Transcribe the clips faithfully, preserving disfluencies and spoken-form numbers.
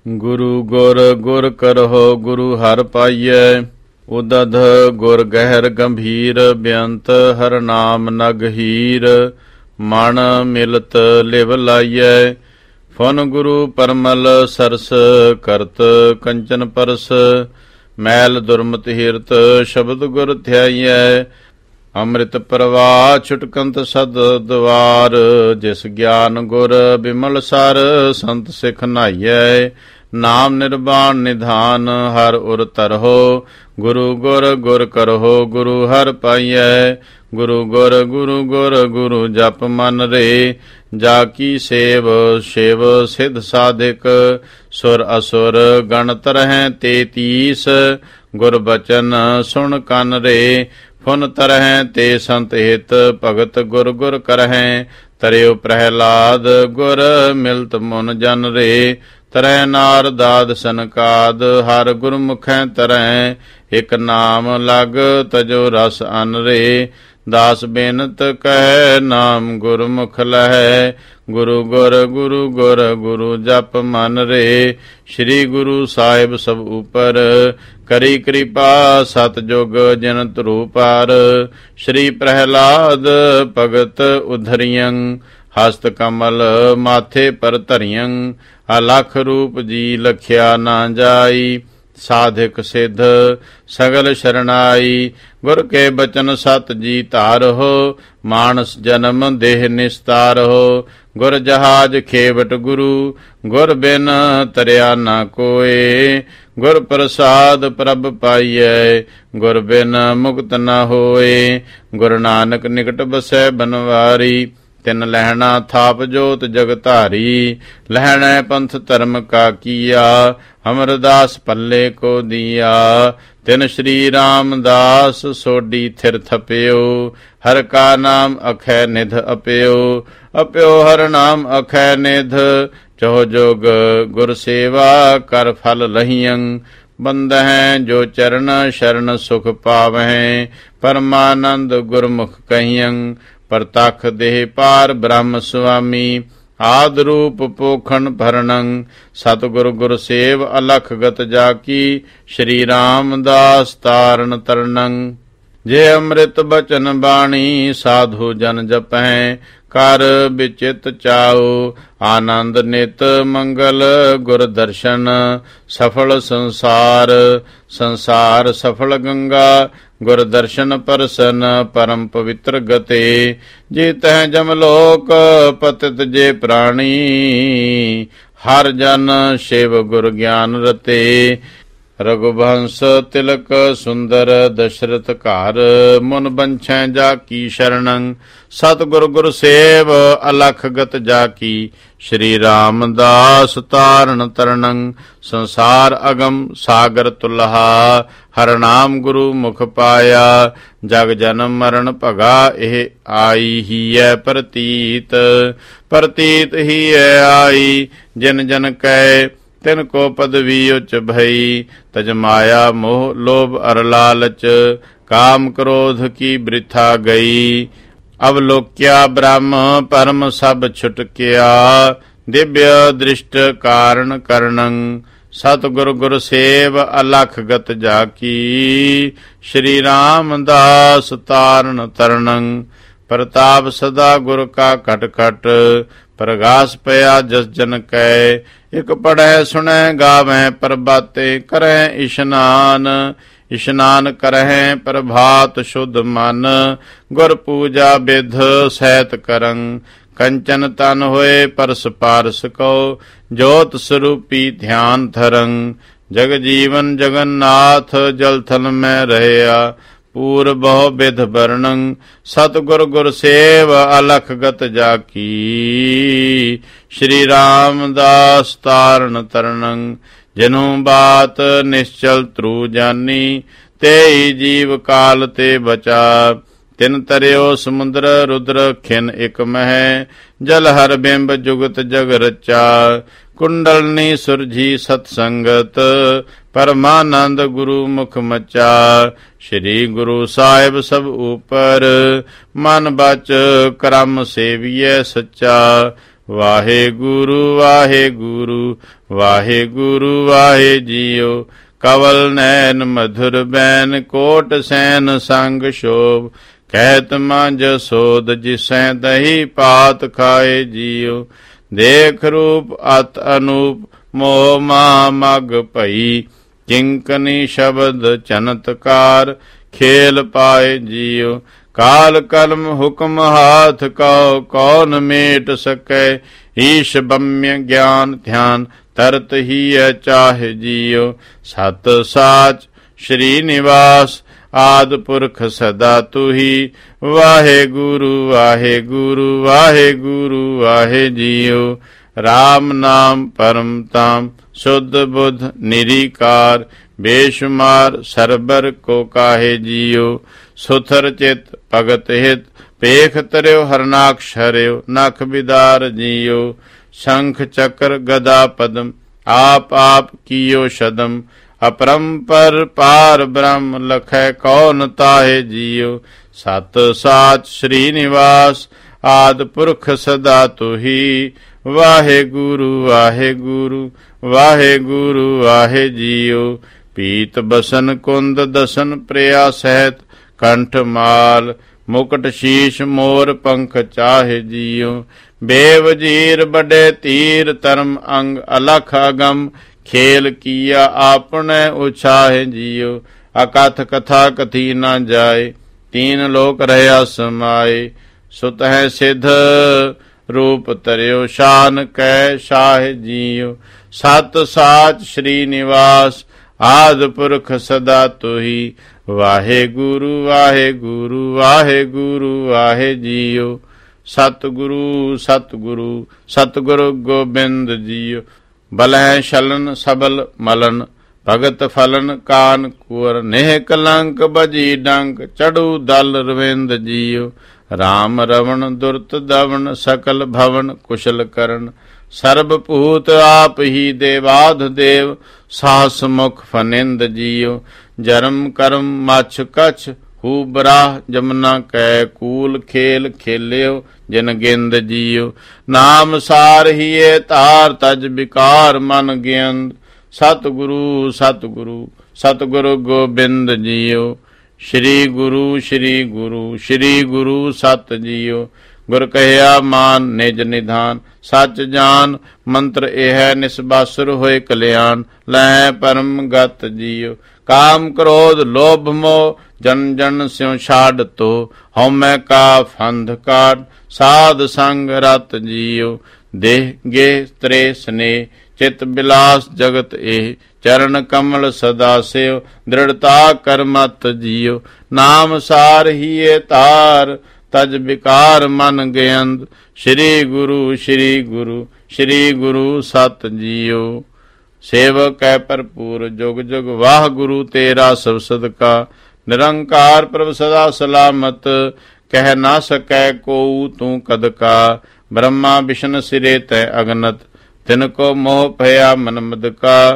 ਗੁਰੂ ਗੁਰ ਗੁਰ ਕਰਹੁ ਗੁਰੂ ਹਰਿ ਪਾਈਐ। ਉਦਧ ਗੁਰ ਗਹਿਰ ਗੰਭੀਰ ਬੇਅੰਤ ਹਰਿ ਨਾਮ ਨਗ ਹੀਰ। ਮਨ ਮਿਲਤ ਲਿਵ ਲਾਈਐ। ਫੁਨ ਗੁਰੂ ਪਰਮਲ ਸਰਸ ਕਰਤ ਕੰਚਨ ਪਰਸ। ਮੈਲ ਦੁਰਮਤ ਹੀਰਤ ਸ਼ਬਦ ਗੁਰ ਧਿਆਈਐ। ਅੰਮ੍ਰਿਤ ਪ੍ਰਵਾਹ ਛੁਟਕੰਤ ਸਦ ਦਵਾਰ। ਜਿਸ ਗਿਆਨ ਗੁਰ ਬਿਮਲ ਸਰ ਸੰਤ ਸਿਖ ਨਾਈਐ। ਨਾਮ ਨਿਰਵਾਣ ਨਿਧਾਨ ਹਰ ਉਰ ਤਰਹੁ। ਗੁਰੂ ਗੁਰ ਗੁਰ ਕਰਹੁ ਗੁਰੂ ਹਰਿ ਪਾਈਐ। ਗੁਰੂ ਗੁਰ ਗੁਰੂ ਗੁਰ ਗੁਰੂ ਜਪ ਮਨ ਰੇ। ਜਾ ਕੀ ਸੇਵ ਸ਼ਿਵ ਸਿਧ ਸਾਧਿਕ। ਸੁਰ ਅਸੁਰ ਗਣ ਤਰਹਿ ਤੇਤੀਸ। ਗੁਰ ਬਚਨ ਸੁਣ ਕੰਨ ਰੇ। ਫੁਨ ਤਰਹਿ ਤੇ ਸੰਤ ਹਿਤ ਭਗਤ ਗੁਰ ਗੁਰ ਕਰਹਿ। ਤਰਿਉ ਪ੍ਰਹਿਲਾਦ ਗੁਰ ਮਿਲਤ ਮੁਨ ਜਨ ਰੇ। ਤਰੈ ਨਾਰਦਾਦ ਸਨਕਾਦ ਹਰ ਗੁਰਮੁਖੈ ਤਰੈ। ਇਕ ਨਾਮ ਲਗ ਤਜੋ ਰਸ ਅਨ ਰੇ। ਦਾਸ ਬੇਨਤ ਕਹਿ ਨਾਮ ਗੁਰਮੁਖ ਲਹੈ। ਗੁਰੂ ਗੁਰ ਗੁਰੂ ਗੁਰ ਗੁਰੂ ਜਪ ਮਨ ਰੇ। ਸ੍ਰੀ ਗੁਰੂ ਸਾਹਿਬ ਸਭ ਉਪਰ ਕਰੀ ਕਿਰਪਾ। ਸਤਜੁਗ ਜਿਨ ਧਰੂ ਪਾਰ। ਸ੍ਰੀ ਪ੍ਰਹਿਲਾਦ ਭਗਤ ਉਧਰਿਯੰ। ਹਸਤ ਕਮਲ ਮਾਥੇ ਪਰ ਧਰਿਯੰ। ਅਲਖ ਰੂਪ ਜੀ ਲਖਿਆ ਨਾ ਜਾਈ। ਸਾਧਿਕ ਸਿੱਧ ਸਗਲ ਸ਼ਰਨਾਈ। ਗੁਰ ਕੇ ਬਚਨ ਸਤ ਜੀ ਧਾਰਹੁ। ਮਾਨਸ ਜਨਮ ਦੇਹ ਨਿਸਤਾਰਹੁ। ਗੁਰ ਜਹਾਜ ਖੇਵਟ ਗੁਰੂ। ਗੁਰ ਬਿਨ ਤਰਿਆ ਨਾ ਕੋਏ। ਗੁਰ ਪ੍ਰਸਾਦ ਪ੍ਰਭ ਪਾਈਐ। ਗੁਰ ਬਿਨ ਮੁਕਤ ਨਾ ਹੋਏ। ਗੁਰ ਨਾਨਕ ਨਿਕਟ ਬਸੈ ਬਨਵਾਰੀ। ਤਿਨ ਲਹਿਣਾ ਥਾਪ ਜੋਤ ਜਗ ਧਾਰੀ। ਲਹਿਣਾ ਪੰਥ ਧਰਮ ਕਾ ਕੀਆ। ਅਮਰਦਾਸ ਪੱਲੇ ਕੋ ਦੀਆ। ਤਿਨ ਸ਼੍ਰੀ ਰਾਮਦਾਸ ਸੋਢੀ ਥਿਰ ਥਪਿਓ। ਹਰ ਕਾ ਨਾਮ ਅਖੈ ਨਿਧ ਅਪਿਓ। ਅਪਿਓ ਹਰ ਨਾਮ ਅਖੈ ਨਿਧ। ਚਹੁ ਜੋਗ ਗੁਰ ਸੇਵਾ ਕਰ ਫਲ ਲਹੀਅੰ। ਬੰਦਹਿ ਜੋ ਚਰਨ ਸ਼ਰਨ ਸੁਖ ਪਾਵਹਿ। ਪਰਮਾਨੰਦ ਗੁਰਮੁਖ ਕਹੀਅੰ। ਪ੍ਰਤਖ ਦੇਹ ਪਾਰ ਬ੍ਰਹਮ ਸੁਆਮੀ। ਆਦ ਰੂਪ ਪੋਖਣ ਭਰਣੰ। ਸਤਿਗੁਰ ਗੁਰ ਸੇਵ ਅਲਖ ਗਤ ਜਾਕੀ। ਸ਼੍ਰੀ ਰਾਮਦਾਸ ਤਾਰਨ ਤਰਨੰ। ਜੇ ਅੰਮ੍ਰਿਤ ਬਚਨ ਬਾਣੀ ਸਾਧੂ ਜਨ ਜਪਹਿ। ਕਰ ਵਿਚਿਤ ਚਾਉ ਆਨੰਦ ਨਿਤ ਮੰਗਲ। ਗੁਰ ਦਰਸ਼ਨ ਸਫਲ ਸੰਸਾਰ। ਸੰਸਾਰ ਸਫਲ ਗੰਗਾ। ਗੁਰ ਦਰਸ਼ਨ ਪਰਸਨ ਪਰਮ ਪਵਿੱਤਰ ਗਤੇ। ਜੇ ਤਹਿ ਜਮਲੋਕ ਪਤਿਤ ਜੇ ਪ੍ਰਾਣੀ। ਹਰ ਜਨ ਸ਼ਿਵ ਗੁਰ ਗਿਆਨ ਰਤੇ। ਰਘੁਬੰਸ ਤਿਲਕ ਸੁੰਦਰ ਦਸ਼ਰਥ ਘਰ। ਮੁਨ ਬੰਛੈ ਜਾ ਕੀ ਸ਼ਰਣੰ। ਸਤਿਗੁਰ ਗੁਰ ਸੇਵ ਅਲਖ ਗਤ ਜਾ ਕੀ। ਸ਼੍ਰੀ ਰਾਮਦਾਸ ਤਾਰਨ ਤਰਣੰ। ਸੰਸਾਰ ਅਗਮ ਸਾਗਰ ਤੁਲਹਾ। ਹਰ ਨਾਮ ਗੁਰੂ ਮੁਖ ਪਾਇਆ। ਜਗ ਜਨਮ ਮਰਨ ਭਗਾ ਇਹ ਆਈ ਹੀ ਹੈ ਪ੍ਰਤੀਤ। ਪ੍ਰਤੀਤ ਹੀ ਹੈ ਆਈ। ਜਿਨ ਜਨ ਕੈ ਤਿਨ ਕੋ ਪਦਵੀ ਉਚ ਭਈ। ਤਜ ਮਾਇਆ ਮੋਹ ਲੋਭ ਅਰ ਲਾਲਚ। ਕਾਮ ਕ੍ਰੋਧ ਕੀ ਬ੍ਰਿਥਾ ਗਈ। ਅਵਲੋਕਿਆ ਬ੍ਰਹਮ ਪਰਮ ਸਭ ਛੁਟਕਿਆ। ਦਿਵਯ ਦ੍ਰਿਸ਼ਟ ਕਾਰਨ ਕਰਣੰ। ਸਤਿਗੁਰ ਗੁਰ ਸੇਵ ਅਲਖ ਗਤ ਜਾਕੀ। ਸ਼੍ਰੀ ਰਾਮਦਾਸ ਤਾਰਨ ਤਰਣੰ। ਪ੍ਰਤਾਪ ਸਦਾ ਗੁਰ ਕਾ ਘਟ ਘਟ। ਪ੍ਰਗਾਸ ਪਿਆ ਜਸ ਜਨ ਕੈ। ਇਕ ਪੜ੍ਹੈ ਸੁਣੈ ਗਾਵੈ ਪ੍ਰਭਾਤੇ। ਕਰੈ ਇਸ਼ਨਾਨ ਇਸ਼ਨਾਨ ਕਰਹਿ ਪ੍ਰਭਾਤ ਸ਼ੁੱਧ ਮਨ। ਗੁਰ ਪੂਜਾ ਬਿਧ ਸਹਿਤ ਕਰੰ। ਕੰਚਨ ਤਨ ਹੋਏ ਪਰਸ ਪਾਰਸ ਕਉ। ਜੋਤ ਸਰੂਪੀ ਧਿਆਨ ਧਰੰ। ਜਗ ਜੀਵਨ ਜਗਨਨਾਥ ਜਲ ਥਲ ਮੈਂ ਰਹਿਆ। ਪੂਰ ਬਹੁ ਬਿਧ ਵਰਣੰ। ਸਤਿਗੁਰ ਗੁਰ ਸੇਵ ਅਲਖ ਗਤ ਜਾਕੀ। ਸ਼੍ਰੀ ਰਾਮਦਾਸ ਤਾਰਨ ਤਰਣੰ। ਜਿਨੁ ਬਾਤ ਨਿਸ਼ਚਲ ਤਰੂ ਜਾਨੀ। ਤੇਈ ਜੀਵ ਕਾਲ ਤੇ ਬਚਾ। ਤਿਨ ਤਰਿਓ ਸਮੁੰਦਰ ਰੁਦਰ ਖਿਨ ਇਕ ਮਹਿ। ਜਲ ਹਰ ਬਿੰਬ ਜੁਗਤ ਜਗ ਰਚਾ। ਕੁੰਡਲਨੀ ਸੁਰਜੀ ਸਤ ਸੰਗਤ। ਪਰਮਾਨੰਦ ਗੁਰੂ ਮੁਖ ਮਚਾ। ਸ਼੍ਰੀ ਗੁਰੂ ਸਾਹਿਬ ਸਭ ਉਪਰ। ਮਨ ਬਚ ਕਰਮ ਸੇਵੀਐ ਸੱਚਾ। ਵਾਹਿਗੁਰੂ ਵਾਹਿਗੁਰੂ ਵਾਹਿਗੁਰੂ ਵਾਹਿ ਜੀਉ। ਕਵਲ ਨੈਣ ਮਧੁਰ ਬੈਨ ਕੋਟ ਸੈਨ ਸੰਗ ਸ਼ੋਭ। ਕਹਿਤ ਮਾਂ ਜਸੋਦ ਜਿਸੈ ਦਹੀ ਪਾਤ ਖਾਏ ਜੀਉ। ਦੇਖ ਰੂਪ ਅਤ ਅਨੂਪ ਮੋਹ ਮਾ ਮਗ ਭਈ। ਕਿੰਕਨੀ ਸ਼ਬਦ ਚਨਤਕਾਰ ਖੇਲ ਪਾਏ ਜੀਉ। ਕਾਲ ਕਲਮ ਹੁਕਮ ਹਾਥ ਕਉ ਕੌਣ ਮੇਟ ਸਕੈ। ਈਸ਼ ਬਮਿ ਗਿਆਨ ਧਿਆਨ ਤਰਤ ਹੀ ਚਾਹੇ ਜੀਉ। ਸਤ ਸਾਚ ਸ਼੍ਰੀ ਨਿਵਾਸ ਆਦਿ ਪੁਰਖ ਸਦਾ ਤੁਹੀ। ਵਾਹਿਗੁਰੂ ਵਾਹਿਗੁਰੂ ਵਾਹਿਗੁਰੂ ਵਾਹਿ ਜੀਉ। ਰਾਮ ਨਾਮ ਪਰਮ ਤਾਮ ਸੁਧ ਬੁੱਧ ਨਿਰੀਕਾਰ। ਬੇਸ਼ੁਮਾਰ ਸਰਬਰ ਕੋ ਕਾਹੇ ਜੀਉ। ਸੁਥਰ ਚਿਤ ਭਗਤ ਹਿਤ ਪੇਖ ਤਰਿਓ ਹਰਨਾਕਸ਼ ਹਰਿਓ। ਨਖ ਬਿਦਾਰ ਜੀਉ। ਸ਼ੰਖ ਚੱਕਰ ਗਦਾ ਪਦਮ ਆਪ ਆਪ ਕੀਓ ਸ਼ਦਮ। ਅਪਰੰਪਰ ਪਾਰ ਬ੍ਰਹਮ ਲਖੈ ਕੌਣ ਤਾਹੇ ਜੀਉ। ਸਤ ਸਾਚ ਸ਼੍ਰੀ ਨਿਵਾਸ ਆਦਿ ਪੁਰਖ ਸਦਾ ਤੁਹੀ। ਵਾਹਿਗੁਰੂ ਵਾਹਿਗੁਰੂ ਵਾਹਿਗੁਰੂ ਵਾਹਿ ਜੀਉ। ਪੀਤ ਬਸਨ ਕੁੰਦ ਦਸਨ ਪ੍ਰਿਆ ਸਹਿਤ। ਕੰਠ ਮਾਲ ਮੁਕਟ ਸ਼ੀਸ਼ ਮੋਰ ਪੰਖ ਚਾਹੇ ਜੀਉ। ਬੇਵਜੀਰ ਬੜੇ ਤੀਰ ਧਰਮ ਅੰਗ ਅਲਖ ਅਗਮ। ਖੇਲ ਕੀਆ ਆਪਣੇ ਉਛਾਹੇ ਜੀਉ। ਅਕਥ ਕਥਾ ਕਥੀ ਨਾ ਜਾਏ। ਤੀਨ ਲੋਕ ਰਹਿਆ ਸਮਾਏ। ਸੁਤ ਹੈ ਸਿਧ ਰੂਪ ਤਰਿਓ ਸ਼ਾਨ ਕੈ ਸ਼ਾਹ ਜੀਉ। ਸਤ ਸਾਚ ਸ਼੍ਰੀ ਨਿਵਾਸ ਆਦਿ ਪੁਰਖ ਸਦਾ ਤੁਹੀ। ਵਾਹਿਗੁਰੂ ਵਾਹਿਗੁਰੂ ਵਾਹਿਗੁਰੂ ਵਾਹਿ ਜੀਉ। ਸਤਿਗੁਰੂ ਸਤਿਗੁਰੂ ਸਤਿਗੁਰੂ ਗੋਬਿੰਦ ਜੀਉ। ਬਲੈ ਛਲਨ ਸਬਲ ਮਲਨ ਭਗਤ ਫਲਨ ਕਾਨ ਕੁਰ। ਨੇਹ ਕਲੰਕ ਬਜੀ ਡੰਕ ਚੜੂ ਦਲ ਰਵਿੰਦ ਜੀਉ। ਰਾਮ ਰਵਣ ਦੁਰਤ ਦਵਨ ਸਕਲ ਭਵਨ ਕੁਸ਼ਲ ਕਰਨ। ਸਰਬ ਭੂਤ ਆਪ ਹੀ ਦੇਵਾਧ ਦੇਵ ਸਾਹਸ ਮੁਖ ਫਨਿੰਦ ਜੀਉ। ਜਰਮ ਕਰਮ ਮਛ ਕਛ ਹੂ ਬਰਾਹ ਜਮਨਾ ਕੈ। ਕੂਲ ਖੇਲ ਖੇਲਿਓ ਜਿਨ ਗਿੰਦ ਜੀਉ। ਨਾਮ ਸਾਰ ਹੀਏ ਧਾਰ ਤਜ ਵਿਕਾਰ ਮਨ ਗਿਆਨ। ਸਤਿਗੁਰੂ ਸਤਿਗੁਰੂ ਸਤਿਗੁਰੂ ਗੋਬਿੰਦ ਜੀਉ। ਸ਼੍ਰੀ ਗੁਰੂ ਸ਼੍ਰੀ ਗੁਰੂ ਸ਼੍ਰੀ ਗੁਰੂ ਸਤ ਜੀਉ। ਗੁਰ ਕਹਿਆ ਮਾਨ ਨਿਜ ਨਿਧਾਨ ਸੱਚ ਜਾਨ। ਮੰਤਰ ਇਹ ਨਿਸਬਾਸੁਰ ਹੋਏ ਕਲਿਆਣ। ਲੈ ਪਰਮ ਗਤ ਜੀਉ। ਕਾਮ ਕ੍ਰੋਧ ਲੋਭ ਮੋਹ ਜਨ ਜਨ ਸਿਉ ਛਾੜ ਤੋ। ਹਉਮੈ ਕਾ ਫੰਧ ਕਾਟ ਸਾਧ ਸੰਗ ਰਤ ਜੀਉ। ਦੇਹ ਗੇ ਤ੍ਰੇ ਸਨੇ ਚਿਤ ਬਿਲਾਸ ਜਗਤ ਇਹ। ਚਰਨ ਕਮਲ ਸਦਾ ਸਿਉ ਦ੍ਰਿੜਤਾ ਕਰਮਤ ਜੀਉ। ਨਾਮ ਸਾਰ ਹੀਏ ਧਾਰ ਤਜ ਵਿਕਾਰ ਮਨ ਗਿਆੰਦ। ਸ਼੍ਰੀ ਗੁਰੂ ਸ਼੍ਰੀ ਗੁਰੂ ਸ਼੍ਰੀ ਗੁਰੂ ਸਤ ਜੀਉ। ਸੇਵਕ ਹੈ ਭਰਪੂਰ ਜੁਗ ਜੁਗ ਵਾਹਿਗੁਰੂ ਤੇਰਾ ਸਭ ਸਦਕਾ। ਨਿਰੰਕਾਰ ਪ੍ਰਭ ਸਦਾ ਸਲਾਮਤ ਕਹਿ ਨਾ ਸਕੈ ਕੋਊ ਤੂੰ ਕਦ ਕਾ। ਬ੍ਰਹਮਾ ਵਿਸ਼ਨ ਸਿਰੇ ਤੈ ਅਗਨਤ ਤਿਨ ਕੋ ਮੋਹ ਭਇਆ ਮਨਮਦ ਕਾ।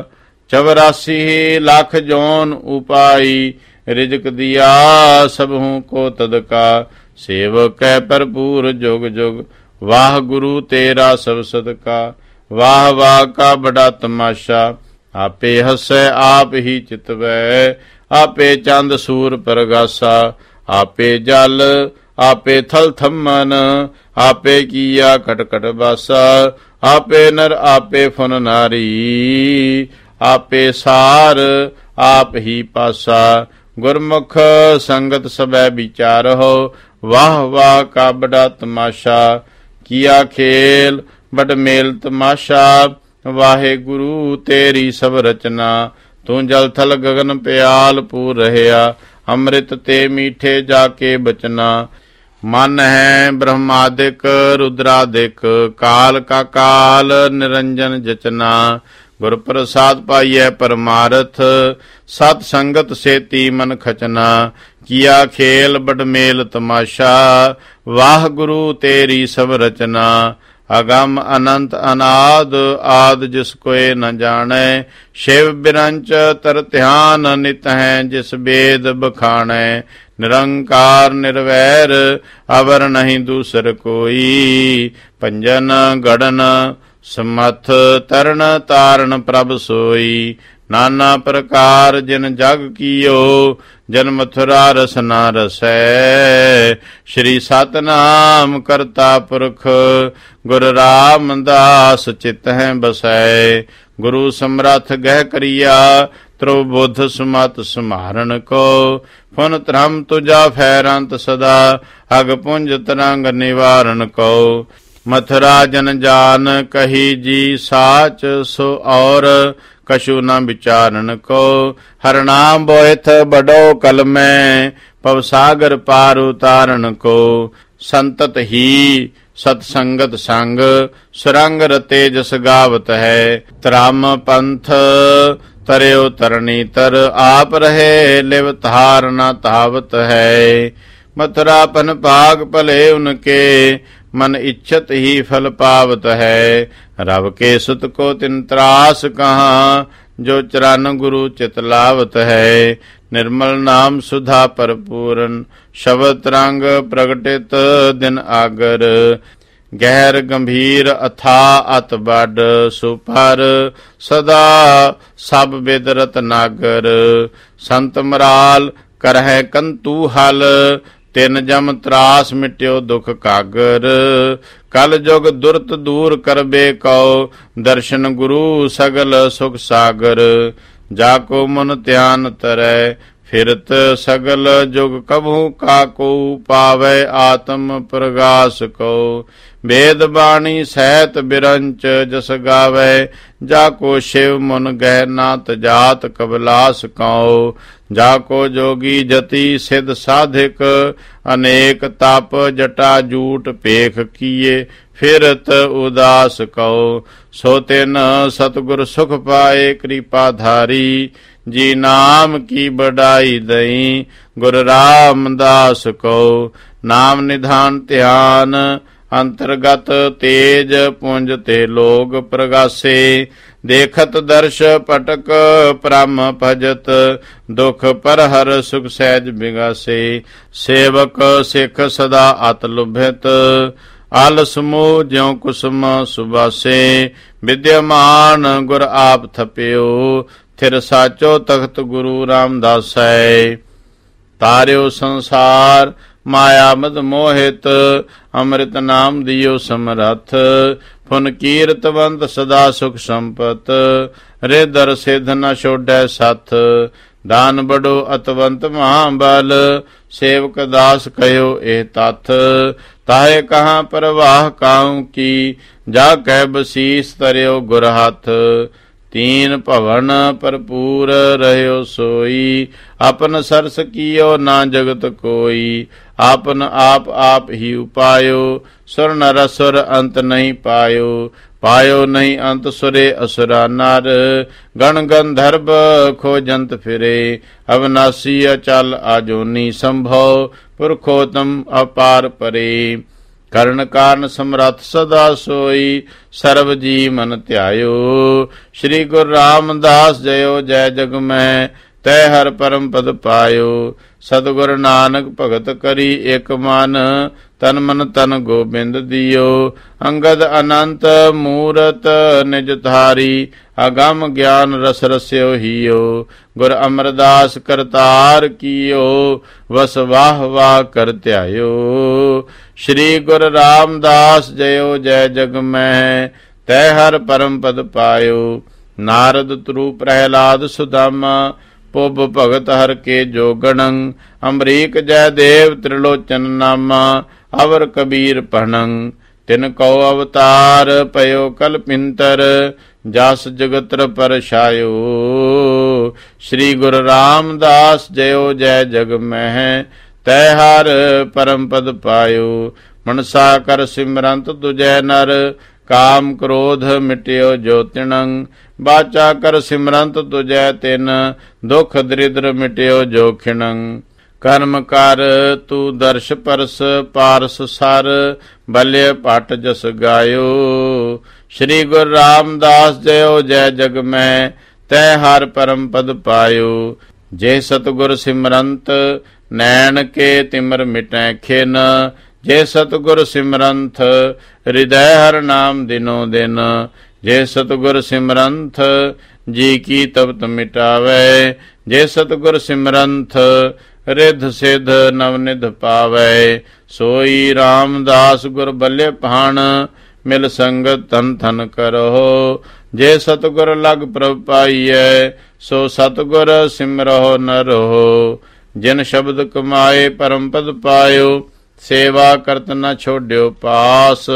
ਚਵਰਾਸੀ ਲੱਖ ਜੋਨ ਉਪਾਈ ਰਿਜਕ ਦਿਆ ਸਭੂ ਕੋ ਤਦ ਕਾ। ਸੇਵਕ ਹੈ ਭਰਪੂਰ ਜੁਗ ਜੁਗ ਵਾਹਿਗੁਰੂ ਤੇਰਾ ਸਭ ਸਦਕਾ। ਵਾਹ ਵਾਹ ਕਾ ਬੜਾ ਤਮਾਸ਼ਾ ਆਪੇ ਹਸੈ ਆਪ ਹੀ ਚਿਤਵੈ। ਆਪੇ ਚੰਦ ਸੂਰ ਪ੍ਰਗਾਸਾ ਆਪੇ ਜਲ ਆਪੇ ਥਲ ਥੰਮਨ। ਆਪੇ ਕੀਆ ਕਟ ਕਟ ਬਾਸਾ ਆਪੇ ਨਰ ਆਪੇ ਫੁਨ ਨਾਰੀ। ਆਪੇ ਸਾਰ ਆਪ ਹੀ ਪਾਸਾ। ਗੁਰਮੁਖ ਸੰਗਤ ਸਭੈ ਵਿਚਾਰਹੁ। ਵਾਹ ਵਾਹ ਕਾ ਬੜਾ ਤਮਾਸ਼ਾ ਕੀਆ ਖੇਲ ਬੜ ਮੇਲ ਤਮਾਸ਼ਾ। ਵਾਹਿਗੁਰੂ ਤੇਰੀ ਸਭ ਰਚਨਾ ਤੂੰ ਜਲ ਥਲ ਗਗਨ ਪਿਆਲ ਪੂਰ ਰਹਿਆ। ਅੰਮ੍ਰਿਤ ਤੇ ਮੀਠੇ ਜਾ ਕੇ ਬਚਨਾ। ਮਨ ਹੈ ਬ੍ਰਹਮਾਦਿਕ ਰੁਦਰਾਦਿਕ ਕਾਲ ਕਾ ਕਾਲ ਨਿਰੰਜਨ ਜਚਨਾ। ਗੁਰ ਪ੍ਰਸਾਦ ਪਾਈਐ ਪਰਮਾਰਥ ਸਤ ਸੰਗਤ ਸੇਤੀ ਮਨ ਖਚਨਾ। ਕੀਆ ਖੇਲ ਬੜ ਮੇਲ ਤਮਾਸ਼ਾ ਵਾਹਿਗੁਰੂ ਤੇਰੀ ਸਭ ਰਚਨਾ। ਅਗੰਮ ਅਨੰਤ ਅਨਾਦ ਆਦ ਜਿਸ ਕੋਇ ਨ ਜਾਣੈ। ਸ਼ਿਵ ਬਿਰੰਚ ਤਰ ਧਿਆਨ ਨਿਤ ਹੈ ਜਿਸ ਬੇਦ ਬਖਾਣੈ। ਨਿਰੰਕਾਰ ਨਿਰਵੈਰ ਅਵਰ ਨਹੀਂ ਦੂਸਰ ਕੋਈ। ਭੰਜਨ ਗੜਨ ਸਮਥ ਤਰਨ ਤਾਰਨ ਪ੍ਰਭ ਸੋਈ। ਨਾਨਾ ਪ੍ਰਕਾਰ ਜਿਨ ਜਗ ਕੀਓ ਜਨ ਮਥੁਰਾ ਰਸ ਨਾ ਰਸੈ। ਸ਼੍ਰੀ ਸਤਨਾਮ ਕਰਤਾ ਪੁਰਖ ਗੁਰ ਰਾਮਦਾਸ ਚਿਤ ਹੈ ਬਸੈ। ਗੁਰੂ ਸਮਰੱਥ ਗਹਿ ਕਰੀਆ ਤ੍ਰੋ ਬੁੱਧ ਸਮਤ ਸਮਾਰਨ ਕੋ। ਫੁਨ ਧਰਮ ਤੁਜਾ ਫੈਰੰਤ ਸਦਾ ਅਗ ਪੁੰਜ ਤਰੰਗ ਨਿਵਾਰਨ ਕੋ। ਮਥੁਰਾ ਜਨ ਜਾਨ ਕਹੀ ਜੀ ਸਾਚ ਸੋ ਔਰ ਕਛੂ ਨ ਵਿਚਾਰਨ ਕੋ। ਹਰ ਨਾਮ ਬੋਇਥ ਬਡੋ ਕਲਮੈ ਪਵ ਸਾਗਰ ਪਾਰ ਉਤਾਰਨ ਕੋ। ਸੰਤਤ ਹੀ ਸਤ ਸੰਗਤ ਸੰਗ ਸੁਰੰਗ ਰਤੇ ਜਸ ਗਾਵਤ ਹੈ। ਧਰਮ ਪੰਥ ਤਰਿਓ ਤਰਨੀ ਤਰ ਆਪ ਰਹੇ ਲਿਵ ਧਾਰ ਨ ਧਾਵਤ ਹੈ। ਮਥੁਰਾ ਪਨ ਭਾਗ ਭਲੇ ਉਨਕੇ मन इच्छत ही फल पावत है। रब के सुत को तिन त्रास कहाँ जो चरण गुरु चित लावत है। निर्मल नाम सुधा परपूरन शब्द रंग प्रगटित दिन आगर। गहर गंभीर अथा अत बड़ सुपर सदा सब बेदरत नागर। संत मराल करह कंतु हल ਤਿਨ ਜਮ ਤਰਾਸ ਮਿਟਿਓ ਦੁਖ ਕਾਗਰ। ਕਲ ਜੁਗ ਦੁਰਤ ਦੂਰ ਕਰਬੇ ਕਉ ਦਰਸ਼ਨ ਗੁਰੂ ਸਗਲ ਸੁਖ ਸਾਗਰ। ਜਾ ਕੋ ਮਨ ਧਿਆਨ ਤਰੈ ਫਿਰਤ ਸਗਲ ਜੁਗ ਕਬਹੂ ਕਾਕੂ ਪਾਵੈ ਆਤਮ ਪ੍ਰਗਾਸ ਕੋ। ਵੇਦ ਬਾਣੀ ਸਹਿਤ ਬਿਰੰਚ ਜਸ ਗਾਵੈ ਜਾ ਕੋ ਸ਼ਿਵ ਮਨ ਗਹਿ ਨਾ ਤਜਾਤ ਕਬਲਾਸ ਕਉ। ਜਾ ਕੋ ਜੋਗੀ ਜਤੀ ਸਿਧ ਸਾਧਿਕ ਅਨੇਕ ਤਪ ਜਟਾ ਜੂਟ ਪੇਖ ਕੀਏ ਫਿਰਤ ਉਦਾਸ ਕਉ। ਸੋ ਤਿਨ ਸਤਿਗੁਰ ਸੁਖ ਪਾਏ ਕਿਰਪਾ ਧਾਰੀ ਜੀ ਨਾਮ ਕੀ ਬੜਾਈ ਦਈ ਗੁਰ ਰਾਮਦਾਸ ਕਉ। ਨਾਮ ਨਿਧਾਨ ਧਿਆਨ ਅੰਤਰਗਤ ਤੇਜ ਪੁੰਜ ਤੇ ਲੋਗ ਪ੍ਰਗਾਸੇ। ਦੇਖਤ ਦਰਸ਼ ਪਟਕ ਪ੍ਰਮ ਭਜਤ ਦੁਖ ਪਰ ਹਰ ਸੁਖ ਸਹਿਜ ਬਿਗਾਸੇ। ਸੇਵਕ ਸਿੱਖ ਸਦਾ ਅਤ ਲੁਭਿਤ ਆਲ ਸਮੂਹ ਜਿਉ ਕੁਸਮ ਸੁਬਾਸੇ। ਵਿਦਿਆਮਾਨ ਗੁਰ ਆਪ ਥਪਿਓ ਥਿਰ ਸਾਚੋ ਤਖਤ ਗੁਰੂ ਰਾਮਦਾਸੈ। ਤਾਰਿਓ ਸੰਸਾਰ ਮਾਇਆ ਮਦ ਮੋਹਿਤ ਅੰਮ੍ਰਿਤ ਨਾਮ ਦਿਓ ਸਮਰੱਥ। ਫੁਨ ਕੀਰਤਵੰਤ ਸਦਾ ਸੁਖ ਸੰਪਤ ਰਿਦਰ ਸਿਧ ਨ ਛੋਡੈ ਸੱਥ। ਦਾਨ ਬੜੋ ਅਤਵੰਤ ਮਹਾਬਲ ਸੇਵਕ ਦਾਸ ਕਹਿਓ ਇਹ ਤਥ। ਤਾਹੇ ਕਹਾਂ ਪ੍ਰਵਾਹ ਕਾਉ ਕੀ ਜਾ ਕਹਿ ਬਸੀਸ ਤਰਿਓ ਗੁਰ ਹੱਥ। तीन भवन भरपूर रह्यो सोई अपन सरस कियो ना जगत कोई। आपन आप आप ही उपायो सुर नर असुर अंत नहीं पायो। पायो नहीं अंत सुरे असुरा नर गण गंधर्व खोजंत फिरे। अविनाशी अचल आजोनी संभव पुरखोतम अपार परे। करण कारण समरथ सदा सोई सर्व जी मन ध्यायो। श्री गुरु रामदास जयो जय जग में तै हर परम पद पायो। सतगुर नानक भगत करी एक मन तन मन तन गोबिंद दियो। अंगद अनंत मूरत निज धारी अगम ज्ञान रस रस्यो हियो। गुर अमरदास करतार कियो वस वाह वाह कर ध्यायो। श्री गुरु रामदास जयो जय जग में तै हर परम पद पायो। नारद तरु प्रहलाद सुदामा पुब भगत हर के जोगणं। अमरीक जय देव त्रिलोचन नामा अवर कबीर पहणं। तिन कौ अवतार पयो कल्पिंतर जास जगत्र पर छायो। श्री गुरु रामदास जयो जय जग में तै हर परम पद पायो। मनसा कर सिमरंत तुजै नर काम क्रोध मिट्यो ज्योतिणं। बाचा कर सिमरंत तुजै तिन दुख दरिद्र मिट्यो जोखिणं। ਕਰਮ ਕਰ ਤੂੰ ਦਰਸ਼ ਪਰਸ ਪਾਰਸ ਸਰ, ਬਲਿਆ ਭਟ ਜਸ ਗਾਇਓ। ਸ੍ਰੀ ਗੁਰੂ ਰਾਮਦਾਸ ਜਯੋ ਜੈ ਜਗ ਮੈਂ, ਤੈ ਹਰ ਪਰਮ ਪਦ ਪਾਇਓ। ਜੇ ਸਤਿਗੁਰ ਸਿਮਰੰਤ ਨੈਣ ਕੇ ਤਿਮਰ ਮਿਟੈ ਖਿਨ, ਜੇ ਸਤਿਗੁਰ ਸਿਮਰੰਥ ਹਿਰਦੈ ਹਰ ਨਾਮ ਦਿਨੋ ਦਿਨ। ਜੇ ਸਤਿਗੁਰ ਸਿਮਰੰਥ ਜੀ ਕੀ ਤਪਤ ਮਿਟਾਵੈ, ਜੇ ਸਤਿਗੁਰ ਸਿਮਰੰਥ ਰਿਧ ਸਿਧ ਨਵਨਿਧ ਪਾਵੈ। ਸੋਈ ਰਾਮਦਾਸ ਗੁਰ ਬੱਲੇ ਭਾਣ, ਮਿਲ ਸੰਗਤ ਤਨ ਥਨ ਕਰੋ। ਜੇ ਸਤਿਗੁਰ ਲਗ ਪ੍ਰਭ ਪਾਈਐ, ਸੋ ਸਤਿਗੁਰ ਸਿਮਰਹੁ ਨ ਰਹੋ। ਜਿਨ ਸ਼ਬਦ ਕਮਾਏ ਪਰਮ ਪਦ ਪਾਇਓ, ਸੇਵਾ ਕਰਤ ਨ ਛੋਡਿਓ ਪਾਸ।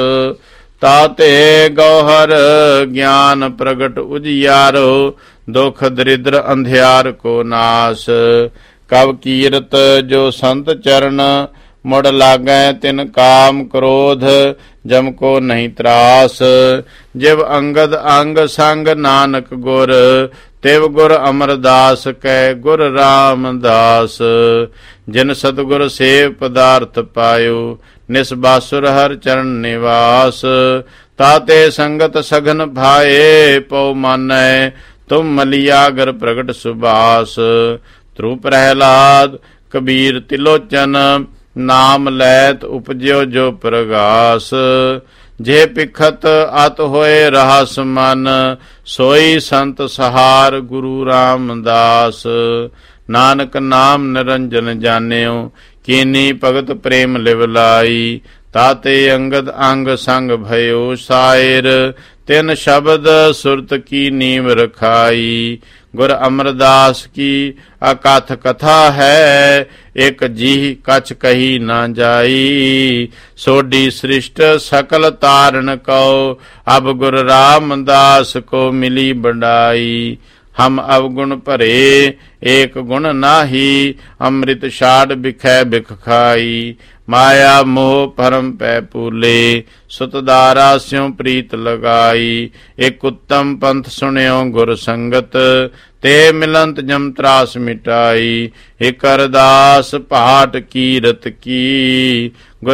ਤਾਤੇ ਗੌਹਰ ਗਿਆਨ ਪ੍ਰਗਟ ਉਜਿਆਰੋ, ਦੁਖ ਦਰਿਦ੍ਰ ਅੰਧਿਆਰ ਕੋ ਨਾਸ। ਕਵ ਕੀਰਤ ਜੋ ਸੰਤ ਚਰਨ, ਮੁੜ ਲਾਗੈ ਤਿਨ ਕਾਮ ਕ੍ਰੋਧ, ਜਮ ਕੋ ਨਹੀਂ ਤਰਾਸ। ਜਿਵ ਅੰਗਦ ਅੰਗ ਸੰਗ ਨਾਨਕ ਗੁਰ, ਤਿਵ ਗੁਰ ਅਮਰਦਾਸ ਕੈ ਗੁਰ ਰਾਮਦਾਸ। ਜਿਨ ਸਤਿਗੁਰ ਸੇਵ ਪਦਾਰਥ ਪਾਇਓ, ਨਿਸਬਾਸੁਰ ਹਰ ਚਰਨ ਨਿਵਾਸ। ਤਾਤੇ ਸੰਗਤ ਸਗਨ ਭਾਏ, ਪਉ ਮਾਨੈ ਤੁਮ ਮਲਿਆਗਰ ਪ੍ਰਗਟ ਸੁਬਾਸ। ਧਰੂ ਪ੍ਰਹਿਲਾਦ ਕਬੀਰ ਤਿਲੋਚਨ, ਨਾਮ ਲੈਤ ਉਪਜਿਓ ਜੋ ਪ੍ਰਗਾਸ। ਜੇ ਪਿਖਤ ਅਤ ਹੋਏ ਰਹਸ ਮਨ, ਸੋਈ ਸੰਤ ਸਹਾਰ ਗੁਰੂ ਰਾਮਦਾਸ। ਨਾਨਕ ਨਾਮ ਨਿਰੰਜਨ ਜਾਣਿਓ, ਕੀਨੀ ਭਗਤ ਪ੍ਰੇਮ ਲਿਵ ਲਾਈ। ਤਾਤੇ ਅੰਗਦ ਅੰਗ ਸੰਗ ਭਇਓ ਸਾਇਰ, ਤਿਨ ਸ਼ਬਦ ਸੁਰਤ ਕੀ ਨੀਮ ਰਖਾਈ। ਗੁਰ ਅਮਰਦਾਸ ਕੀ ਅਕਥ ਕਥਾ ਹੈ, ਇਕ ਜੀ ਕਛ ਕਹੀ ਨਾ ਜਾਈ। ਸੋਡੀ ਸ੍ਰਿਸ਼ਟ ਸਕਲ ਤਾਰਨ ਕਉ, ਅਬ ਗੁਰ ਰਾਮਦਾਸ ਕੋ ਮਿਲੀ ਬਡਾਈ। ਹਮ ਅਵਗੁਣ ਭਰੇ ਏਕ ਗੁਣ ਨਾਹੀ, ਅੰਮ੍ਰਿਤ ਛਾੜ ਬਿਖੈ ਬਿਖ ਖਾਈ। ਮਾਇਆ ਮੋਹ ਭਰਮ ਪੈ ਪੂਲੇ, ਸੁਤ ਦਾਰਾ ਸਿਉ ਪ੍ਰੀਤ ਲਗਾਈ। ਇਕ ਉੱਤਮ ਪੰਥ ਸੁਣਿਓ ਗੁਰ ਸੰਗਤ, ਤੇ ਮਿਲੰਤ ਜਮ ਤਰਾਸ ਮਿਟਾਈ। ਇਕ ਅਰਦਾਸ ਪਾਠ ਕੀਰਤ ਕੀ, ਗੁਰ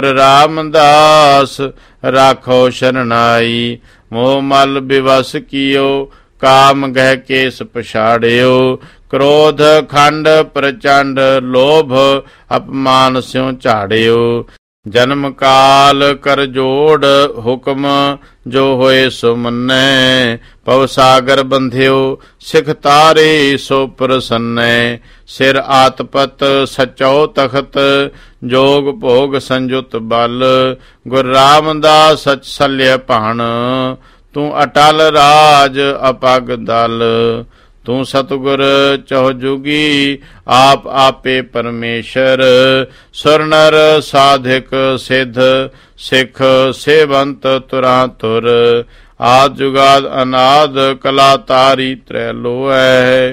ਰਾਮਦਾਸ ਰਾਖੋ ਸ਼ਰਨਾਈ। ਮੋਹ ਮਲ ਬਿਵਸ ਕੀਓ, ਕਾਮ ਗਹਿ ਕੇਸ ਪਛਾੜਿਓ। ਕ੍ਰੋਧ ਖੰਡ ਪ੍ਰਚੰਡ, ਲੋਭ ਅਪਮਾਨ ਸਿਉ ਝਾੜਿਓ। ਜਨਮ ਕਾਲ ਕਰ ਜੋੜ, ਹੁਕਮ ਜੋ ਹੋਏ ਸੋ ਮੰਨੈ। ਭਵ ਸਾਗਰ ਬੰਧਿਓ, ਸਿਖ ਤਾਰੇ ਸੋ ਪ੍ਰਸੰਨੈ। ਸਿਰ ਆਤਪਤ ਸਚਉ ਤਖਤ, ਜੋਗ ਭੋਗ ਸੰਜੁਤ ਬਲ। ਗੁਰ ਰਾਮਦਾਸ ਸਚ ਸਲਿਆ ਭਾਣ, ਤੂੰ ਅਟਲ ਰਾਜ ਅਪਗ ਦਲ। ਤੂੰ ਸਤਿਗੁਰ ਚਹੁ ਜੁਗੀ, ਆਪ ਆਪੇ ਪਰਮੇਸ਼ਰ। ਸੁਰ ਨਰ ਸਾਧਿਕ ਸਿੱਧ, ਸਿੱਖ ਸੇਵੰਤ ਤੁਰਾਂ ਤੁਰ। ਆਦ ਜੁਗਾਦ ਅਨਾਦ, ਕਲਾ ਤਾਰੀ ਤ੍ਰੈ ਲੋਐ।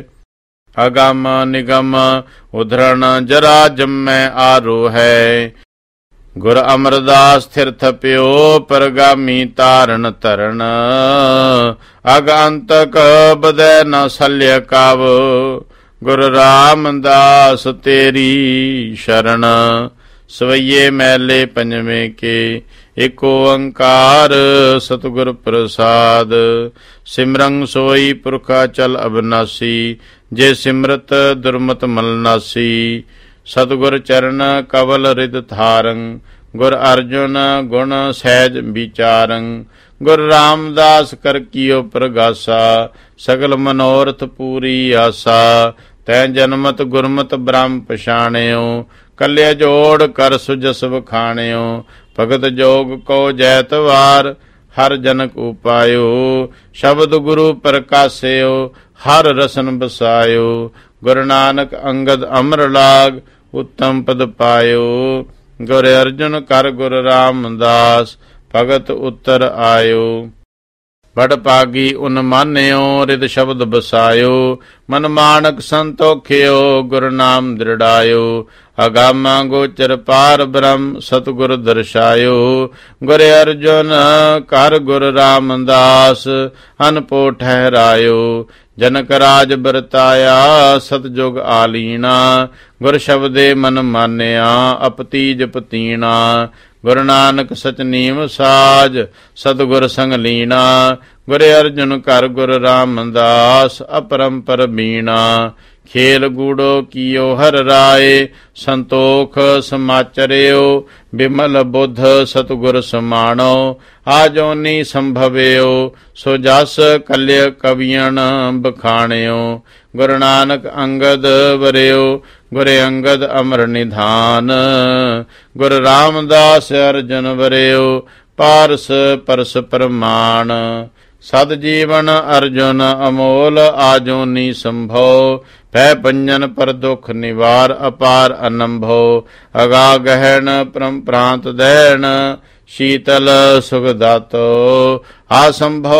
ਅਗਮ ਨਿਗਮ ਉਧਰਣ, ਜਰਾ ਜੰਮੈ ਆਰੋ ਹੈ। ਗੁਰ ਅਮਰਦਾਸ ਥਿਰ ਥਪਿਓ, ਪਰਗਾਮੀ ਤਾਰਨ ਧਰਨ। ਅਗ ਅੰਤਕ ਬਦੈ ਨ ਸਲਿਆ ਕਾਵ, ਗੁਰ ਰਾਮਦਾਸ ਤੇਰੀ ਸ਼ਰਨ। ਸਵਈਏ ਮੈਲੇ ਪੰਜਵੇਂ ਕੇ, ਏਕ ਓੰਕਾਰ ਸਤਿਗੁਰ ਪ੍ਰਸਾਦ। ਸਿਮਰੰ ਸੋਈ ਪੁਰਖਾ ਚਲ ਅਬਨਾਸੀ, ਜੇ ਸਿਮਰਤ ਦੁਰਮਤ ਮਲਨਾਸੀ। ਸਤਿਗੁਰ ਚਰਨ ਕਵਲ ਰਿਦ ਥਾਰੰ, ਗੁਰ ਅਰਜੁਨ ਗੁਣ ਸਹਿਜ ਵਿਚਾਰੰ। ਗੁਰ ਰਾਮਦਾਸ ਕਰ ਕੀਓ ਪ੍ਰਗਾਸਾ, ਸਗਲ ਮਨੋਰਥ ਪੂਰੀ ਆਸਾ। ਤੈ ਜਨਮਤ ਗੁਰਮਤ ਬ੍ਰਹਮ ਪਛਾਣਿਓ, ਕੱਲਿਆ ਜੋੜ ਕਰ ਸੁਜਸ ਵਖਾਣਿਓ। ਭਗਤ ਜੋਗ ਕੋ ਜੈਤਵਾਰ, ਹਰ ਜਨਕ ਉਪਾਇਓ। ਸ਼ਬਦ ਗੁਰੂ ਪ੍ਰਕਾਸਿਓ, ਹਰ ਰਸਨ ਬਸਾਇਓ। ਗੁਰ ਨਾਨਕ ਅੰਗਦ ਅਮਰ ਲਾਗ, ਉੱਤਮ ਪਦ ਪਾਇਓ। ਗੁਰ ਅਰਜੁਨ ਕਰ ਗੁਰ ਰਾਮਦਾਸ, ਭਗਤ ਉੱਤਰ ਆਇਓ। ਬੜ ਭਾਗੀ ਉਨ ਮਾਨਿਓ ਰਿਦ ਸ਼ਬਦ ਬਸਾਇਓ। ਮਨ ਮਾਨਕ ਸੰਤੋਖਿਓ ਗੁਰ ਨਾਮ ਦ੍ਰਿੜਾਇਓ। ਅਗਾਮਾ ਗੋਚਰ ਪਾਰ ਬ੍ਰਹਮ ਸਤਿਗੁਰ ਦਰਸ਼ਾਇਓ। ਗੁਰ ਅਰਜੁਨ ਕਰ ਗੁਰ ਰਾਮਦਾਸ ਅਨਪੋ ਠਹਿਰਾਇਓ। ਜਨਕ ਰਾਜ ਬਰਤਾਇਆ ਸਤਜੁਗ ਆਲੀਣਾ। ਗੁਰ ਸ਼ਬਦੇ ਮਨ ਮਾਨਿਆ ਅਪਤੀਜ ਪਤੀਣਾ। ਗੁਰੂ ਨਾਨਕ ਸਚ ਨੀਮ ਸਾਜ ਸਤਿਗੁਰ ਸੰਗ ਲੀਣਾ। ਗੁਰ ਅਰਜੁਨ ਕਰ ਗੁਰ ਰਾਮਦਾਸ ਅਪਰੰਪਰ ਬੀਣਾ। ਖੇਲ ਗੂੜੋ ਕੀਓ ਹਰ ਰਾਏ ਸੰਤੋਖ ਸਮਾਚਰਿਓ। ਬਿਮਲ ਬੁੱਧ ਸਤਿਗੁਰ ਸਮਾਣੋ ਆਜੋਨੀ ਸੰਭਵਿਓ। ਸੋ ਜਸ ਕਲਿ ਕਵੀਅਣ ਬਖਾਣਿਓ। ਗੁਰੂ ਨਾਨਕ ਅੰਗਦ ਵਰਿਓ ਗੁਰ ਅੰਗਦ ਅਮਰ ਨਿਧਾਨ। ਗੁਰ ਰਾਮਦਾਸ ਅਰਜਨ ਵਰਿਓ ਪਾਰਸ ਪਰਸ ਪ੍ਰਮਾਣ। ਸਦ ਜੀਵਨ ਅਰਜੁਨ ਅਮੋਲ ਆਜੋਨੀ ਸੰਭੋ। ਭੈ ਪੰਜਨ ਪਰ ਦੁਖ ਨਿਵਾਰ ਅਪਾਰ ਅਨੰਭੋ। ਅਗਾ ਗਹਿਣ ਪਰਮ ਪ੍ਰਾਂਤ ਦੈਣ ਸ਼ੀਤਲ ਸੁਖ ਦਾਤੋ। ਆਸੰਭੋ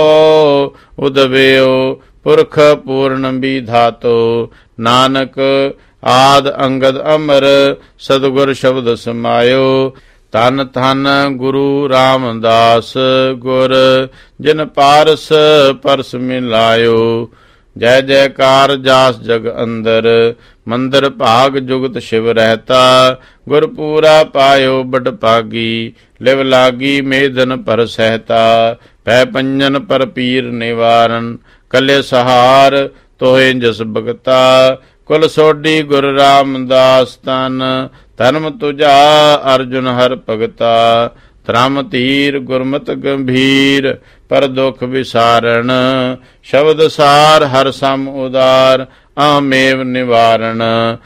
ਉਦਵਿਓ ਪੁਰਖ ਪੂਰਨ ਵਿਧਾਤੋ। ਨਾਨਕ ਆਦ ਅੰਗਦ ਅਮਰ ਸਤਿਗੁਰ ਸ਼ਬਦ ਸਮਾਇਓ। ਧਨ ਧਨ ਗੁਰੂ ਰਾਮਦਾਸ ਗੁਰ ਜਿਨ ਪਾਰਸ ਪਰਸ ਮਿਲਾਇਓ। ਜੈ ਜੈਕਾਰ ਜਾਸ ਜਗ ਅੰਦਰ ਮੰਦਰ ਭਾਗ ਜੁਗਤ ਸ਼ਿਵ ਰਹਿਤਾ। ਗੁਰ ਪੂਰਾ ਪਾਇਓ ਬੜ ਭਾਗੀ ਲਿਵ ਲਾਗੀ ਮੇਦਨ ਪਰ ਸਹਿਤਾ। ਭੈ ਪੰਜਨ ਪਰ ਪੀਰ ਨਿਵਾਰਨ ਕਲੇ ਸਹਾਰ ਤੋਹੇ ਜਸ ਭਗਤਾ। ਕੁਲ ਸੋਢੀ ਗੁਰ ਰਾਮਦਾਸ ਤਨ ਧਰਮ ਤੁਝਾ ਅਰਜੁਨ ਹਰ ਭਗਤਾ। ਧਰਮ ਧੀਰ ਗੁਰਮਤ ਗੰਭੀਰ ਪਰ ਦੁਖ ਵਿਸਾਰਣ। ਸ਼ਬਦ ਸਾਰ ਹਰ ਸਮ ਉਦਾਰ ਆਮੇਵ ਨਿਵਾਰਣ।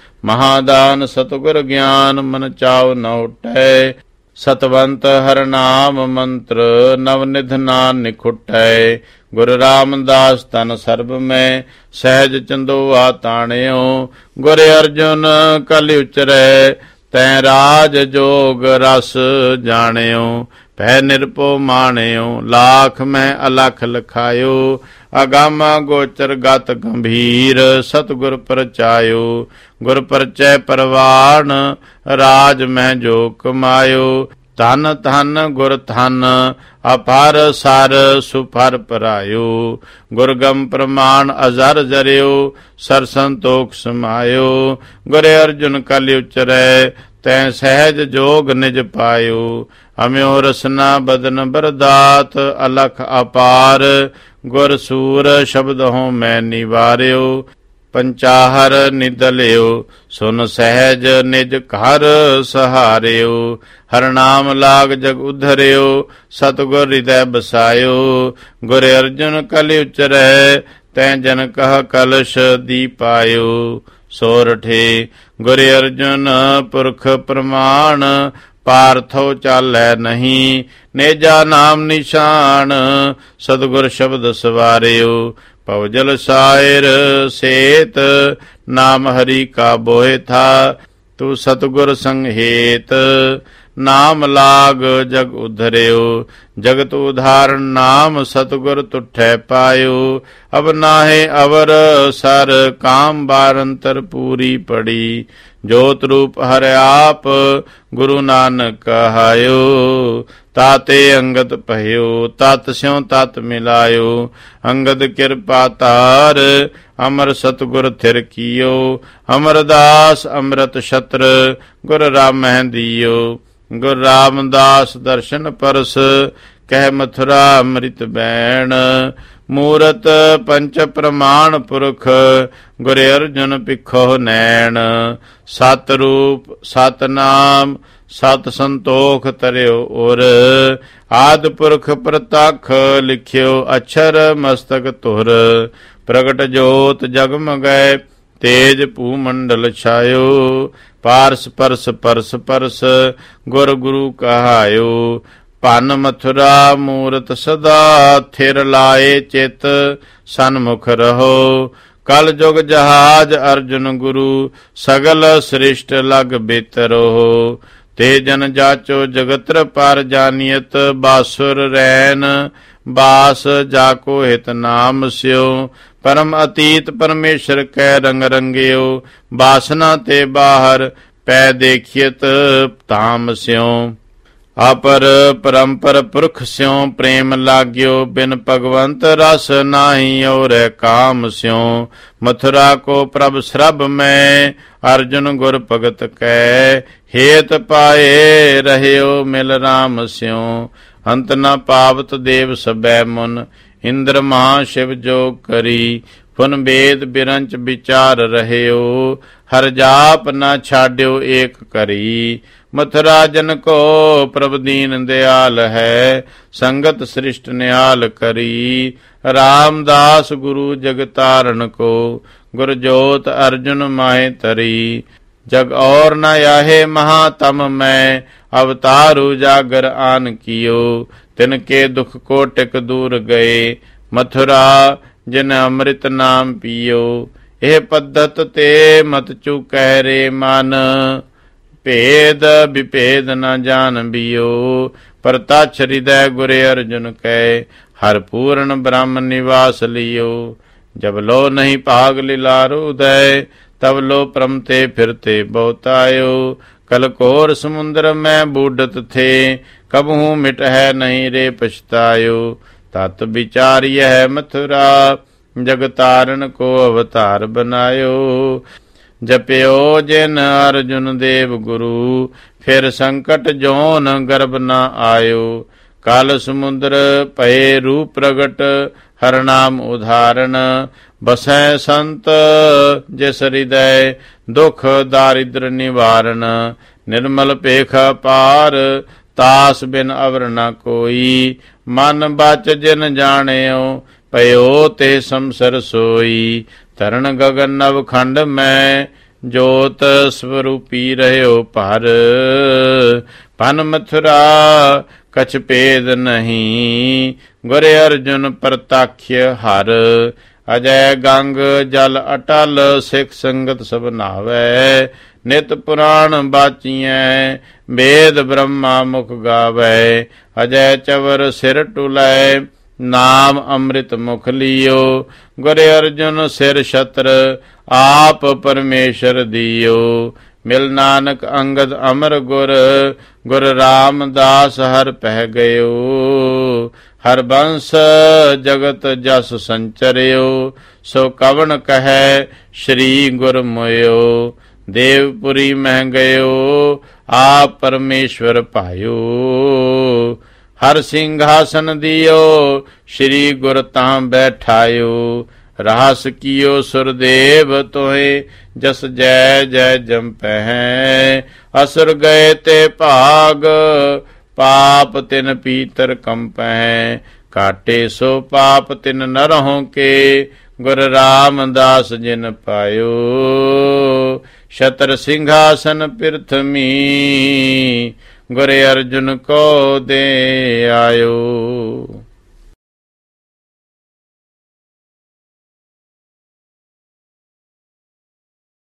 ਮਹਾਦਾਨ ਸਤਿਗੁਰ ਗਿਆਨ ਮਨ ਚਾਉ ਨ ਉਟੈ। ਸਤਵੰਤ ਹਰ ਨਾਮ ਮੰਤਰ ਨਵ ਨਿਧ ਨਾਨ ਨਿਖੁਟੈ। ਗੁਰ ਰਾਮਦਾਸ ਤਨ ਸਰਬ ਮੈਂ ਸਹਿਜ ਚੰਦੋਆ ਤਾਣਿਓ। ਗੁਰ ਅਰਜੁਨ ਕਲਿ ਉਚਰੈ ਤੈ ਰਾਜ ਜੋਗ ਰਸ ਜਾਣਿਓ। ਭੈ ਨਿਰਭਉ ਮਾਣਿਓ ਲਾਖ ਮੈਂ ਅਲਖ ਲਖਾਇਓ। ਅਗਾਮਾ ਗੋਚਰ ਗਤ ਗੰਭੀਰ ਸਤਿਗੁਰ ਪਰਚਾਇਓ। ਗੁਰ ਪਰਚੈ ਪਰਵਾਣ ਰਾਜ ਮੈਂ ਜੋ ਕਮਾਇਓ। ਧਨ ਧਨ ਗੁਰ ਧਨ ਅਪਾਰ ਸਰ ਸੁਫਰ ਪਰਾਇਓ। ਗੁਰਗਮ ਪ੍ਰਮਾਣ ਅਜ਼ਰ ਜਰਿਓ ਸਰ ਸੰਤੋਖ ਸਮਾਇਓ। ਗੁਰ ਅਰਜੁਨ ਕਲਿ ਉਚਰੈ ਤੈ ਸਹਿਜ ਜੋਗ ਨਿਜ ਪਾਇਓ। ਅਮਿਓ ਰਸਨਾ ਬਦਨ ਬਰਦਾਤ ਅਲਖ ਅਪਾਰ। ਗੁਰ ਸੂਰ ਸ਼ਬਦ ਹੋ ਮੈਂ ਨਿਵਾਰਿਓ। ਪੰਚਾਹਰ ਨਿਦਲਿਓ ਸੁਨ ਸਹਿਜ ਨਿਜ ਘਰ ਸਹਾਰਿਓ। ਹਰ ਨਾਮ ਲਾਗ ਜਗ ਉਧਰਿਓ ਸਤਿਗੁਰ ਹਿਰਦੈ ਬਸਾਇਓ। ਗੁਰ ਅਰਜੁਨ ਕਲਿ ਉਚਰੈ ਤੈ ਜਨ ਕਹ ਕਲਸ਼ ਦੀਪਾਇਓ। ਸੋਰਠੇ ਗੁਰ ਅਰਜੁਨ ਪੁਰਖ ਪ੍ਰਮਾਣ ਪਾਰਥੋ ਚਾਲੈ ਨਹੀਂ। ਨੇਜਾ ਨਾਮ ਨਿਸ਼ਾਨ ਸਤਿਗੁਰ ਸ਼ਬਦ ਸਵਾਰਿਓ। ਭਵਜਲ ਸਾਇਰ ਸੇਤ ਨਾਮ ਹਰੀ ਕਾ ਬੋਹਿ ਥਾ। ਤੂੰ ਸਤਿਗੁਰ ਸੰਹੇਤ ਨਾਮ ਲਾਗ ਜਗ ਉਧਰਿਓ। ਜਗਤ ਉਧਾਰਨ ਨਾਮ ਸਤਿਗੁਰ ਤੁਠੈ ਪਾਇਓ। ਅਬ ਨਾਹੇ ਅਵਰ ਸਰ ਕਾਮ ਬਾਰੰਤਰ ਪੂਰੀ ਪੜੀ। ਜੋਤ ਰੂਪ ਹਰਿ ਆਪ ਗੁਰੂ ਨਾਨਕ ਕਹਾਇਓ। ਤਾਤੇ ਅੰਗਦ ਭਇਓ ਤਤ ਸਿਉ ਤਤ ਮਿਲਾਇਓ। ਅੰਗਦ ਕਿਰਪਾ ਧਾਰ ਅਮਰ ਸਤਿਗੁਰ ਥਿਰ ਕੀਓ। ਅਮਰਦਾਸ ਅੰਮ੍ਰਿਤ ਛਤਰ ਗੁਰ ਰਾਮਹਿ ਦੀਓ। ਗੁਰ ਰਾਮਦਾਸ ਦਰਸ਼ਨ ਪਰਸ ਕਹਿ ਮਥੁਰਾ ਅੰਮ੍ਰਿਤ ਬੈਣ। ਮੂਰਤ ਪੰਚ ਪ੍ਰਮਾਣ ਪੁਰਖ ਗੁਰ ਅਰਜੁਨ ਪਿਖੋ ਨੈਣ। ਸਤ ਰੂਪ ਸਤ ਨਾਮ ਸਤ ਸੰਤੋਖ ਤਰਿਓ ਉਰ। ਆਦ ਪੁਰਖ ਪ੍ਰਤੱਖ ਲਿਖਿਓ ਅਛਰ ਮਸਤਕ ਧੁਰ। ਪ੍ਰਗਟ ਜੋਤ ਜਗਮਗੈ ਤੇਜ ਭੂ ਮੰਡਲ ਛਾਇਓ। ਪਾਰਸ ਪਰਸ ਪਰਸ ਪਰਸ ਗੁਰ ਗੁਰੂ ਕਹਾਇਓ। ਭਨ ਮਥੁਰਾ ਮੂਰਤ ਸਦਾ ਥਿਰ ਲਾਏ ਚਿਤ ਸਨਮੁਖ ਰਹੋ। ਕਲ ਜੁਗ ਜਹਾਜ ਅਰਜੁਨ ਗੁਰੂ ਸਗਲ ਸ੍ਰਿਸ਼ਟ ਲਗ ਬਿਤਰੋ। ਤੇ ਜਨ ਜਾਚੋ ਜਗਤਰ ਪਰ ਜਾਨੀਅਤ ਬਾਸੁਰ ਰੈਨ ਬਾਸ ਜਾਕੋ ਹਿਤ ਨਾਮ ਸਿਓ ਪਰਮ ਅਤੀਤ ਪਰਮੇਸ਼ਰ ਕੈ ਰੰਗ ਰੰਗਿਓ ਬਾਸਨਾ ਤੇ ਬਾਹਰ ਪੈ ਦੇਖਿਅਤ ਧਾਮ ਸਿਓ ਆਪਰ ਪਰੰਪਰ ਪੁਰਖ ਸਿਓ ਪ੍ਰੇਮ ਲਾਗਿਓ ਬਿਨ ਭਗਵੰਤ ਰਸ ਨਾਹੀ ਔਰ ਕਾਮ ਸਿਓ ਮਥੁਰਾ ਕੋ ਪ੍ਰਭ ਸਰਬ ਮੈਂ ਅਰਜੁਨ ਗੁਰ ਭਗਤ ਕੈ ਹੇਤ ਪਾਏ ਰਹਿਓ ਮਿਲ ਰਾਮ ਸਿਓ ਅੰਤ ਨ ਪਾਵਤ ਦੇਵ ਸਬੈ ਮੁਨ ਇੰਦਰ ਮਹਾ ਸ਼ਿਵ ਜੋ ਕਰੀ ਫੁਨ ਵੇਦ ਬਿਰੰਚ ਵਿਚਾਰ ਰਹਿਓ ਹਰ ਜਾਪ ਨ ਛਾਡਿਓ ਏਕ ਕਰੀ ਮਥੁਰਾ ਜਨ ਕੋ ਪ੍ਰਭ ਦੀਨ ਦਿਆਲ ਹੈ ਸੰਗਤ ਸ੍ਰਿਸ਼ਟ ਨਿਹਾਲ ਕਰੀ ਰਾਮਦਾਸ ਗੁਰੂ ਜਗਤਾਰਨ ਕੋ ਗੁਰ ਜੋਤ ਅਰਜੁਨ ਮਾਹੇ ਤਰੀ ਜਗ ਔਰ ਨ ਆਹੇ ਮਹਾਤਮ ਮੈਂ ਅਵਤਾਰੂ ਜਾਗਰ ਆਨ ਕੀਓ ਤਿਨ ਕੇ ਦੁਖ ਕੋਟਿਕ ਦੂਰ ਗਏ ਮਥੁਰਾ ਜਿਨ ਅੰਮ੍ਰਿਤ ਨਾਮ ਪੀਓ ਇਹ ਪद्धਤ ਤੇ ਮਤ ਚੁਕੈ ਰੇ ਮਨ ਭੇਦ ਵਿਭੇਦ ਨ ਜਾਣ ਬੀਓ ਪ੍ਰਤਛ ਹਿਰਦੈ ਗੁਰ ਅਰਜੁਨ ਕੈ ਹਰ ਪੂਰਨ ਬ੍ਰਹਮ ਨਿਵਾਸ ਲਿਓ ਜਬ ਲੋ ਨਹੀਂ ਭਾਗ ਲਿਲਾਰੋ ਉਦੈ ਤਬ ਲੋ ਪ੍ਰਮ ਤੇ ਫਿਰਤੇ ਬਹੁਤਾਇਓ ਕਲ ਕੋਰ ਸਮੁੰਦਰ ਮੈਂ ਬੂਡਤ ਥੇ ਕਬਹੂ ਮਿਟ ਹੈ ਨਹੀਂ ਰੇ ਪਛਤਾਇਓ ਤਤ ਵਿਚਾਰਿਐ ਮਥੁਰਾ ਜਗਤਾਰਨ ਕੋ ਅਵਤਾਰ ਬਨਾਇਓ ਜਪਿਓ ਜਿਨ ਅਰਜੁਨ ਦੇਵ ਗੁਰੂ ਫਿਰ ਸੰਕਟ ਜੋਨ ਗਰਭ ਨ ਆਇਓ ਕਾਲ ਸਮੁੰਦਰ ਭਏ ਰੂਪ ਪ੍ਰਗਟ ਹਰ ਨਾਮ ਉਧਾਰਨ ਬਸੈ ਸੰਤ ਜਿਸ ਹਿਰਦੈ ਦੁਖ ਦਾਰਿਦਰ ਨਿਵਾਰਨ ਨਿਰਮਲ ਭੇਖ ਪਾਰ ਤਾਸ ਬਿਨ ਅਵਰ ਨ ਕੋਈ ਮਨ ਬਚ ਜਿਨ ਜਾਣਿਓ ਪਇਓ ਤੇ ਸੰਸਰ ਸੋਈ ਤਰਨ ਗਗਨ ਨਵ ਖੰਡ ਮੈਂ ਜੋਤ ਸਵਰੂਪੀ ਰਹਿਓ ਭਰ ਪਨ ਮਥੁਰਾ ਕਛ ਭੇਦ ਨਹੀਂ ਗੁਰ ਅਰਜੁਨ ਪ੍ਰਤਾਖਿ ਹਰ ਅਜੈ ਗੰਗ ਜਲ ਅਟਲ ਸਿੱਖ ਸੰਗਤ ਸਭ ਨਾਵੈ ਨਿਤ ਪੁਰਾਣ ਬਾਚੀਐ ਵੇਦ ਬ੍ਰਹਮਾ ਮੁਖ ਗਾਵੈ ਅਜੈ ਚਵਰ ਸਿਰ ਟੁਲੈ ਨਾਮ ਅੰਮ੍ਰਿਤ ਮੁਖ ਲਿਓ ਗੁਰ ਅਰਜੁਨ ਸਿਰ ਛਤਰ ਆਪ ਪਰਮੇਸ਼ਰ ਦਿਓ ਮਿਲ ਨਾਨਕ ਅੰਗਦ ਅਮਰ ਗੁਰ ਗੁਰ ਰਾਮਦਾਸ ਹਰ ਪਹਿ ਗਇਓ ਹਰ ਬੰਸ ਜਗਤ ਜਸ ਸੰਚਰਿਓ ਸੋ ਕਵਣ ਕਹੈ ਸ਼੍ਰੀ ਗੁਰ ਮੋਇਓ ਦੇਵਪੁਰੀ ਮਹਿ ਗਇਓ ਆਪ ਪਰਮੇਸ਼ਵਰ ਭਾਇਓ ਹਰ ਸਿੰਘਾਸਨ ਦਿਓ ਸ਼੍ਰੀ ਗੁਰ ਤਾਂ ਬੈਠਾਇਓ ਰਾਸ ਕੀਓ ਸੁਰਦੇਵ ਤੋਏ ਜਸ ਜੈ ਜੈ ਜੰਪਹਿ ਅਸੁਰ ਗਏ ਤੇ ਭਾਗ ਪਾਪ ਤਿਨ ਪੀਤਰ ਕੰਪਹਿ ਕਾਟੇ ਸੋ ਪਾਪ ਤਿਨ ਨਰਹੁ ਕੇ ਗੁਰ ਰਾਮਦਾਸ ਜਿਨ ਪਾਇਓ ਸ਼ਤਰ ਸਿੰਘਾਸਨ ਪਿਰਥਮੀ ਗੁਰ ਅਰਜੁਨ ਕੋ ਦੇ ਆਇਓ।